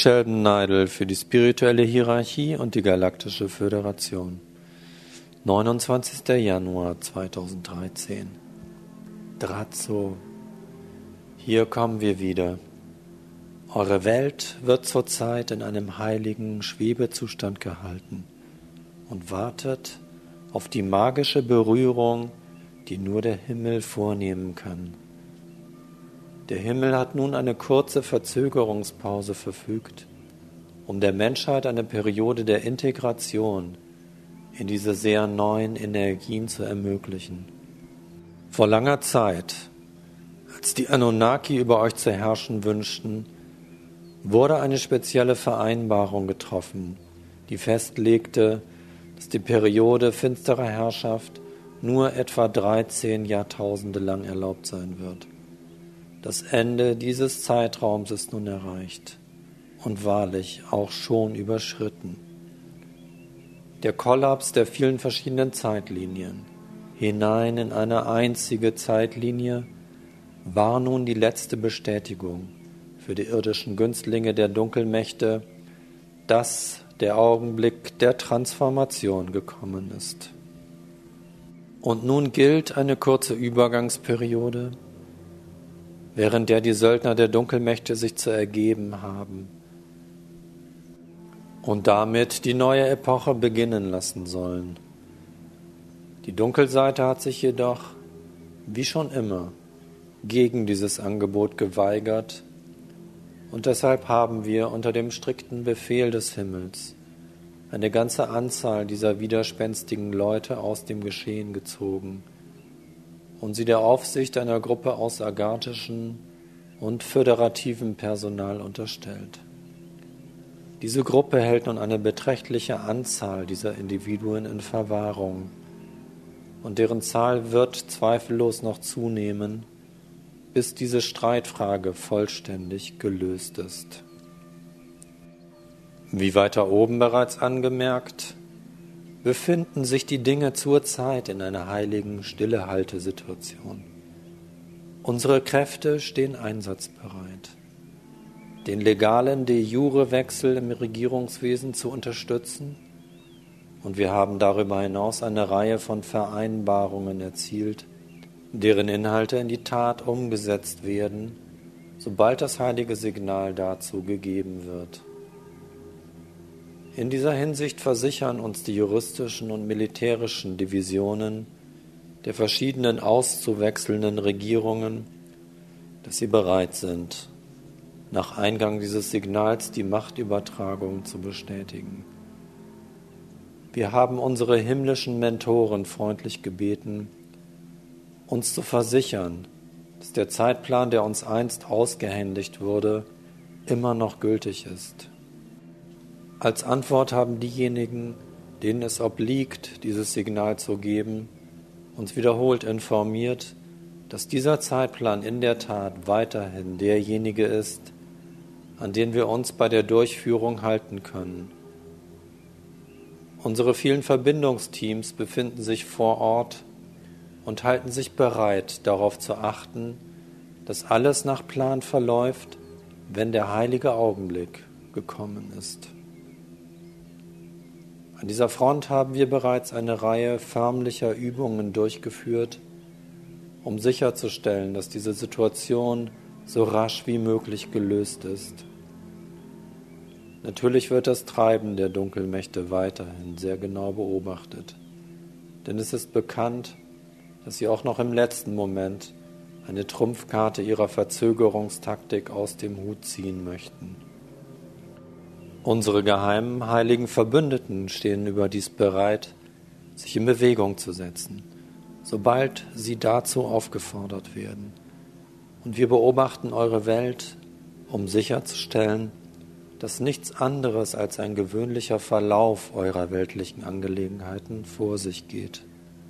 Sheldon Neidl für die spirituelle Hierarchie und die Galaktische Föderation. 29. Januar 2013. Drazo. Hier kommen wir wieder. Eure Welt wird zurzeit in einem heiligen Schwebezustand gehalten und wartet auf die magische Berührung, die nur der Himmel vornehmen kann. Der Himmel hat nun eine kurze Verzögerungspause verfügt, um der Menschheit eine Periode der Integration in diese sehr neuen Energien zu ermöglichen. Vor langer Zeit, als die Anunnaki über euch zu herrschen wünschten, wurde eine spezielle Vereinbarung getroffen, die festlegte, dass die Periode finsterer Herrschaft nur etwa 13 Jahrtausende lang erlaubt sein wird. Das Ende dieses Zeitraums ist nun erreicht und wahrlich auch schon überschritten. Der Kollaps der vielen verschiedenen Zeitlinien hinein in eine einzige Zeitlinie war nun die letzte Bestätigung für die irdischen Günstlinge der Dunkelmächte, dass der Augenblick der Transformation gekommen ist. Und nun gilt eine kurze Übergangsperiode, während der die Söldner der Dunkelmächte sich zu ergeben haben und damit die neue Epoche beginnen lassen sollen. Die Dunkelseite hat sich jedoch, wie schon immer, gegen dieses Angebot geweigert und deshalb haben wir unter dem strikten Befehl des Himmels eine ganze Anzahl dieser widerspenstigen Leute aus dem Geschehen gezogen und sie der Aufsicht einer Gruppe aus agartischem und föderativem Personal unterstellt. Diese Gruppe hält nun eine beträchtliche Anzahl dieser Individuen in Verwahrung und deren Zahl wird zweifellos noch zunehmen, bis diese Streitfrage vollständig gelöst ist. Wie weiter oben bereits angemerkt, befinden sich die Dinge zurzeit in einer heiligen Stillehaltesituation. Unsere Kräfte stehen einsatzbereit, den legalen De-jure-Wechsel im Regierungswesen zu unterstützen, und wir haben darüber hinaus eine Reihe von Vereinbarungen erzielt, deren Inhalte in die Tat umgesetzt werden, sobald das heilige Signal dazu gegeben wird. In dieser Hinsicht versichern uns die juristischen und militärischen Divisionen der verschiedenen auszuwechselnden Regierungen, dass sie bereit sind, nach Eingang dieses Signals die Machtübertragung zu bestätigen. Wir haben unsere himmlischen Mentoren freundlich gebeten, uns zu versichern, dass der Zeitplan, der uns einst ausgehändigt wurde, immer noch gültig ist. Als Antwort haben diejenigen, denen es obliegt, dieses Signal zu geben, uns wiederholt informiert, dass dieser Zeitplan in der Tat weiterhin derjenige ist, an den wir uns bei der Durchführung halten können. Unsere vielen Verbindungsteams befinden sich vor Ort und halten sich bereit, darauf zu achten, dass alles nach Plan verläuft, wenn der heilige Augenblick gekommen ist. An dieser Front haben wir bereits eine Reihe förmlicher Übungen durchgeführt, um sicherzustellen, dass diese Situation so rasch wie möglich gelöst ist. Natürlich wird das Treiben der Dunkelmächte weiterhin sehr genau beobachtet, denn es ist bekannt, dass sie auch noch im letzten Moment eine Trumpfkarte ihrer Verzögerungstaktik aus dem Hut ziehen möchten. Unsere geheimen heiligen Verbündeten stehen überdies bereit, sich in Bewegung zu setzen, sobald sie dazu aufgefordert werden. Und wir beobachten eure Welt, um sicherzustellen, dass nichts anderes als ein gewöhnlicher Verlauf eurer weltlichen Angelegenheiten vor sich geht.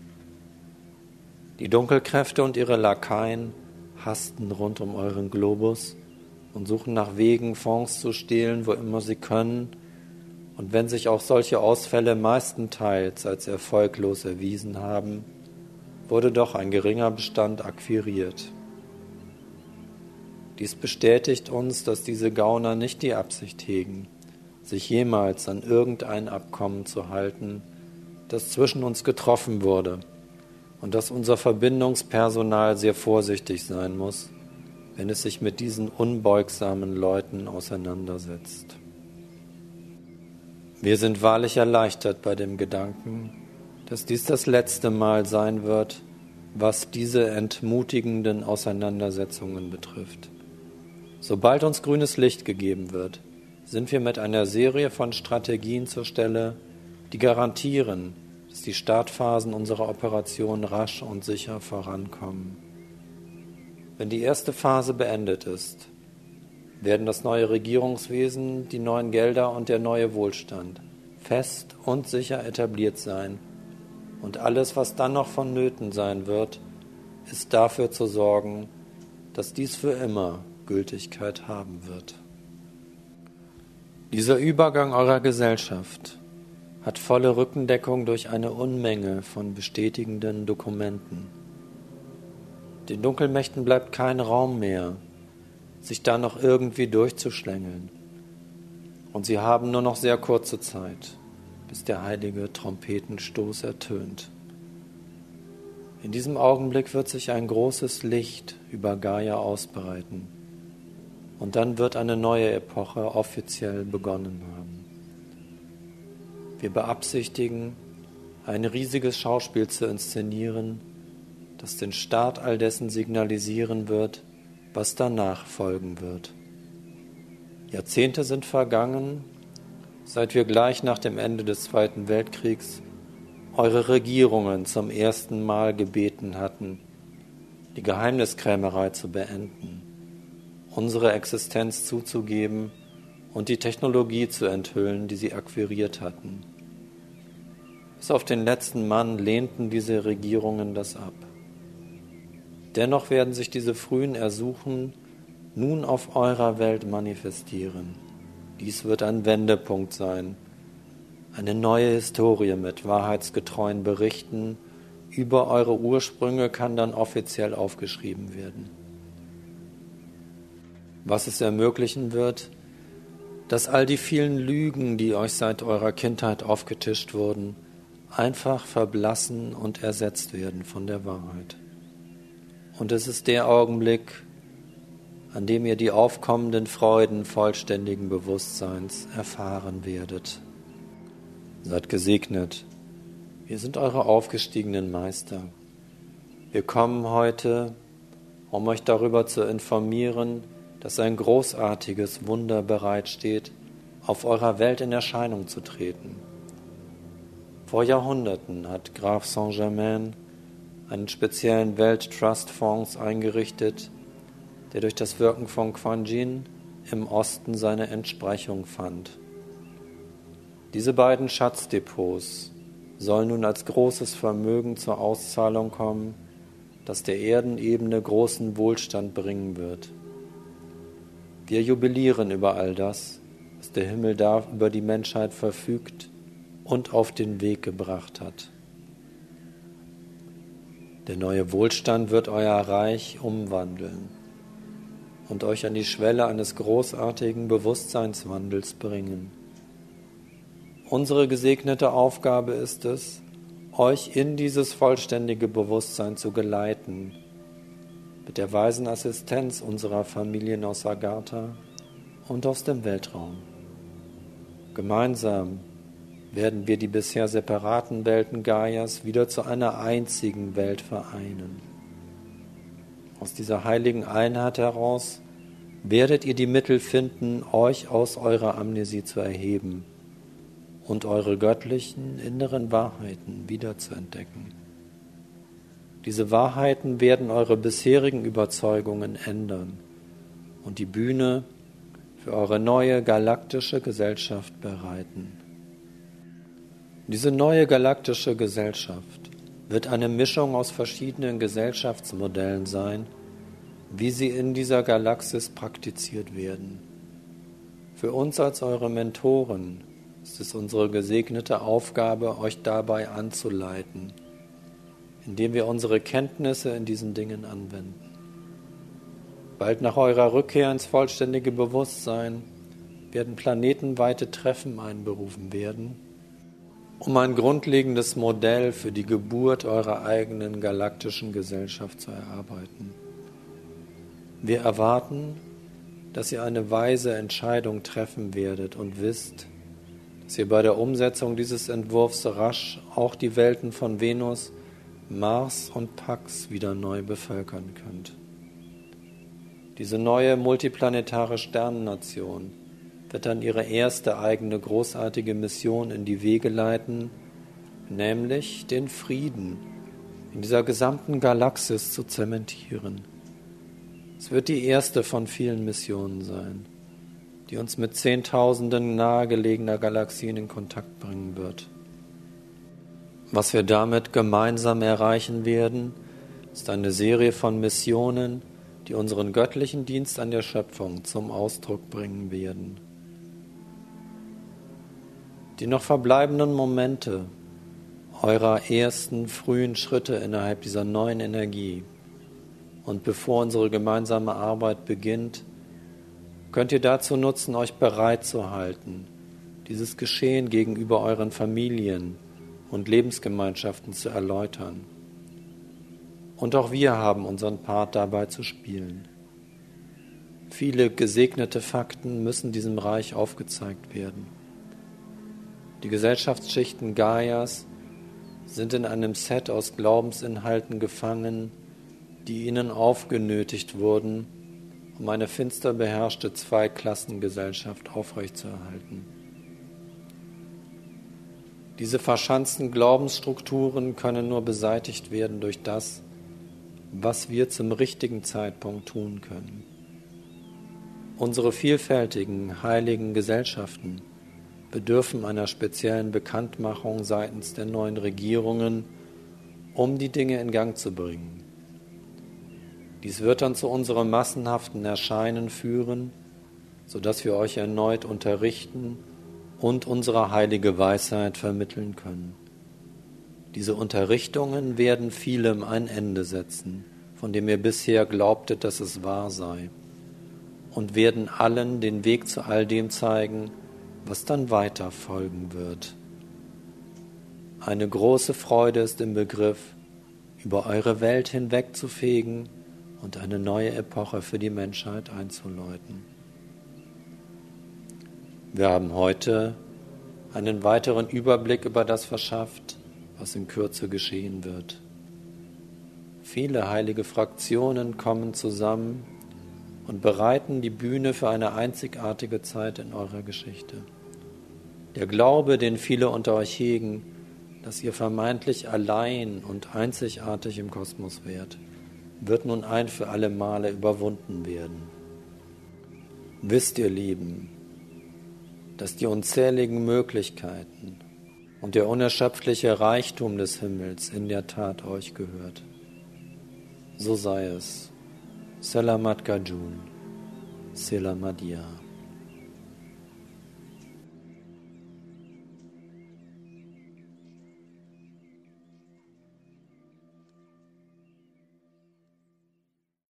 Die Dunkelkräfte und ihre Lakaien hasten rund um euren Globus und suchen nach Wegen, Fonds zu stehlen, wo immer sie können. Und wenn sich auch solche Ausfälle meistenteils als erfolglos erwiesen haben, wurde doch ein geringer Bestand akquiriert. Dies bestätigt uns, dass diese Gauner nicht die Absicht hegen, sich jemals an irgendein Abkommen zu halten, das zwischen uns getroffen wurde, und dass unser Verbindungspersonal sehr vorsichtig sein muss, wenn es sich mit diesen unbeugsamen Leuten auseinandersetzt. Wir sind wahrlich erleichtert bei dem Gedanken, dass dies das letzte Mal sein wird, was diese entmutigenden Auseinandersetzungen betrifft. Sobald uns grünes Licht gegeben wird, sind wir mit einer Serie von Strategien zur Stelle, die garantieren, dass die Startphasen unserer Operation rasch und sicher vorankommen. Wenn die erste Phase beendet ist, werden das neue Regierungswesen, die neuen Gelder und der neue Wohlstand fest und sicher etabliert sein. Und alles, was dann noch vonnöten sein wird, ist dafür zu sorgen, dass dies für immer Gültigkeit haben wird. Dieser Übergang eurer Gesellschaft hat volle Rückendeckung durch eine Unmenge von bestätigenden Dokumenten. Den Dunkelmächten bleibt kein Raum mehr, sich da noch irgendwie durchzuschlängeln. Und sie haben nur noch sehr kurze Zeit, bis der heilige Trompetenstoß ertönt. In diesem Augenblick wird sich ein großes Licht über Gaia ausbreiten. Und dann wird eine neue Epoche offiziell begonnen haben. Wir beabsichtigen, ein riesiges Schauspiel zu inszenieren, das den Start all dessen signalisieren wird, was danach folgen wird. Jahrzehnte sind vergangen, seit wir gleich nach dem Ende des Zweiten Weltkriegs eure Regierungen zum ersten Mal gebeten hatten, die Geheimniskrämerei zu beenden, unsere Existenz zuzugeben und die Technologie zu enthüllen, die sie akquiriert hatten. Bis auf den letzten Mann lehnten diese Regierungen das ab. Dennoch werden sich diese frühen Ersuchen nun auf eurer Welt manifestieren. Dies wird ein Wendepunkt sein, eine neue Historie mit wahrheitsgetreuen Berichten über eure Ursprünge kann dann offiziell aufgeschrieben werden. Was es ermöglichen wird, dass all die vielen Lügen, die euch seit eurer Kindheit aufgetischt wurden, einfach verblassen und ersetzt werden von der Wahrheit. Und es ist der Augenblick, an dem ihr die aufkommenden Freuden vollständigen Bewusstseins erfahren werdet. Seid gesegnet. Wir sind eure aufgestiegenen Meister. Wir kommen heute, um euch darüber zu informieren, dass ein großartiges Wunder bereitsteht, auf eurer Welt in Erscheinung zu treten. Vor Jahrhunderten hat Graf Saint-Germain einen speziellen Welt-Trust-Fonds eingerichtet, der durch das Wirken von Kuan Yin im Osten seine Entsprechung fand. Diese beiden Schatzdepots sollen nun als großes Vermögen zur Auszahlung kommen, das der Erdenebene großen Wohlstand bringen wird. Wir jubilieren über all das, was der Himmel da über die Menschheit verfügt und auf den Weg gebracht hat. Der neue Wohlstand wird euer Reich umwandeln und euch an die Schwelle eines großartigen Bewusstseinswandels bringen. Unsere gesegnete Aufgabe ist es, euch in dieses vollständige Bewusstsein zu geleiten, mit der weisen Assistenz unserer Familien aus Agartha und aus dem Weltraum. Gemeinsam werden wir die bisher separaten Welten Gaias wieder zu einer einzigen Welt vereinen. Aus dieser heiligen Einheit heraus werdet ihr die Mittel finden, euch aus eurer Amnesie zu erheben und eure göttlichen inneren Wahrheiten wiederzuentdecken. Diese Wahrheiten werden eure bisherigen Überzeugungen ändern und die Bühne für eure neue galaktische Gesellschaft bereiten. Diese neue galaktische Gesellschaft wird eine Mischung aus verschiedenen Gesellschaftsmodellen sein, wie sie in dieser Galaxis praktiziert werden. Für uns als eure Mentoren ist es unsere gesegnete Aufgabe, euch dabei anzuleiten, indem wir unsere Kenntnisse in diesen Dingen anwenden. Bald nach eurer Rückkehr ins vollständige Bewusstsein werden planetenweite Treffen einberufen werden, um ein grundlegendes Modell für die Geburt eurer eigenen galaktischen Gesellschaft zu erarbeiten. Wir erwarten, dass ihr eine weise Entscheidung treffen werdet und wisst, dass ihr bei der Umsetzung dieses Entwurfs rasch auch die Welten von Venus, Mars und Pax wieder neu bevölkern könnt. Diese neue multiplanetare Sternennation wird dann ihre erste eigene großartige Mission in die Wege leiten, nämlich den Frieden in dieser gesamten Galaxis zu zementieren. Es wird die erste von vielen Missionen sein, die uns mit Zehntausenden nahegelegener Galaxien in Kontakt bringen wird. Was wir damit gemeinsam erreichen werden, ist eine Serie von Missionen, die unseren göttlichen Dienst an der Schöpfung zum Ausdruck bringen werden. Die noch verbleibenden Momente eurer ersten frühen Schritte innerhalb dieser neuen Energie und bevor unsere gemeinsame Arbeit beginnt, könnt ihr dazu nutzen, euch bereit zu halten, dieses Geschehen gegenüber euren Familien und Lebensgemeinschaften zu erläutern. Und auch wir haben unseren Part dabei zu spielen. Viele gesegnete Fakten müssen diesem Reich aufgezeigt werden. Die Gesellschaftsschichten Gaias sind in einem Set aus Glaubensinhalten gefangen, die ihnen aufgenötigt wurden, um eine finster beherrschte Zweiklassengesellschaft aufrechtzuerhalten. Diese verschanzten Glaubensstrukturen können nur beseitigt werden durch das, was wir zum richtigen Zeitpunkt tun können. Unsere vielfältigen, heiligen Gesellschaften bedürfen einer speziellen Bekanntmachung seitens der neuen Regierungen, um die Dinge in Gang zu bringen. Dies wird dann zu unserem massenhaften Erscheinen führen, sodass wir euch erneut unterrichten und unsere heilige Weisheit vermitteln können. Diese Unterrichtungen werden vielem ein Ende setzen, von dem ihr bisher glaubtet, dass es wahr sei, und werden allen den Weg zu all dem zeigen, was dann weiter folgen wird. Eine große Freude ist im Begriff, über eure Welt hinwegzufegen und eine neue Epoche für die Menschheit einzuläuten. Wir haben heute einen weiteren Überblick über das verschafft, was in Kürze geschehen wird. Viele heilige Fraktionen kommen zusammen und bereiten die Bühne für eine einzigartige Zeit in eurer Geschichte. Der Glaube, den viele unter euch hegen, dass ihr vermeintlich allein und einzigartig im Kosmos wärt, wird nun ein für alle Male überwunden werden. Wisst ihr, Lieben, dass die unzähligen Möglichkeiten und der unerschöpfliche Reichtum des Himmels in der Tat euch gehört. So sei es. Selamat Gajun, Selamat Dia.